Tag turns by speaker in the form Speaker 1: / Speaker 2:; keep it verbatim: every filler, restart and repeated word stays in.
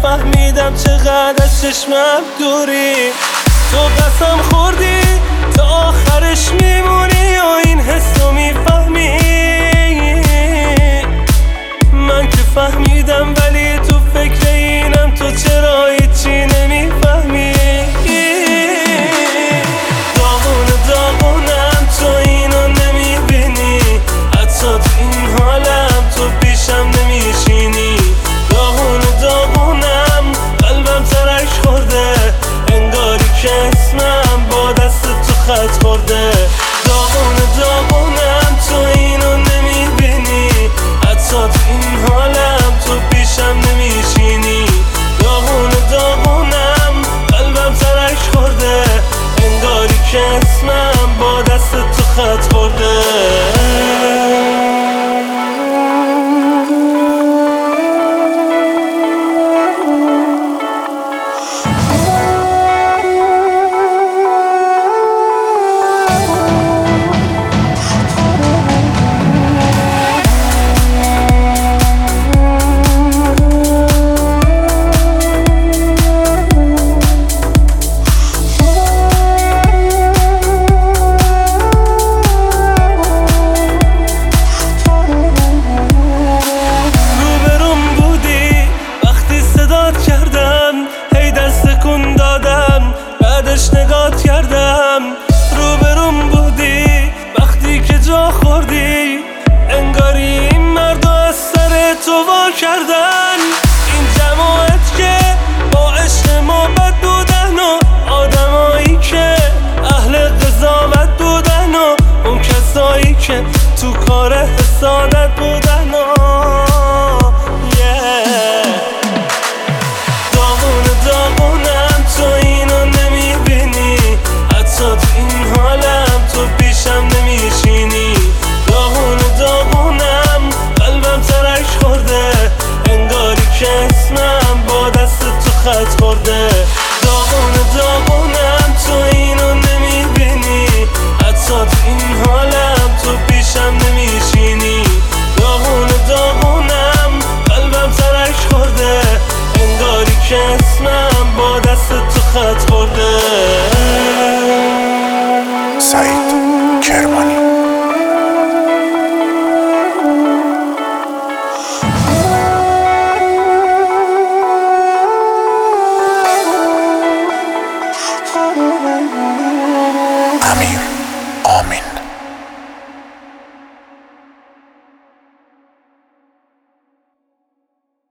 Speaker 1: فهمیدم چقدر از چشمم دوری. تو قسم خوردی تا آخرش میمونی و این حسو میفهمی. من که فهمیدم ولی تو فکر اینم، تو چرا هیچی نمیفهمی. داغونه داغونم تو اینو نمیبینی، حتی تو این حالم تو پیشم نمیشینی. داغونه داغونم قلبم ترک خورده، انگاری که اسمم با دست تو خط خورده. داغونه داغونم تو اینو نمیبینی، حتی تو این حالم تو پیشم نمیشینی. داغونه داغونم قلبم ترک خورده، انگاری که اسمم با دست تو خط خورده. بعدش نگات کردم، روبروم بودی وقتی که جا خوردی، انگاری این مردو از سر تو وا کردن. این جماعت که با عشق ما بد بودن و آدمایی که اهل قضاوت بودن و اون کسایی که تو کار حسادت بودن و yeah. داغونه داغونم تو اینو نمیبینی، حتی تو این حالم تو پیشم نمیشینی. داغونه داغونم قلبم ترک خورده، انگاری که اسمم با دست تو خط خورده. داغونه داغونم تو اینو نمیبینی، حتی تو این حالم تو پیشم نمیشینی. داغونه داغونم قلبم ترک خورده، انگاری که اسمم با دست تو خط خورده.
Speaker 2: سعید کرمان.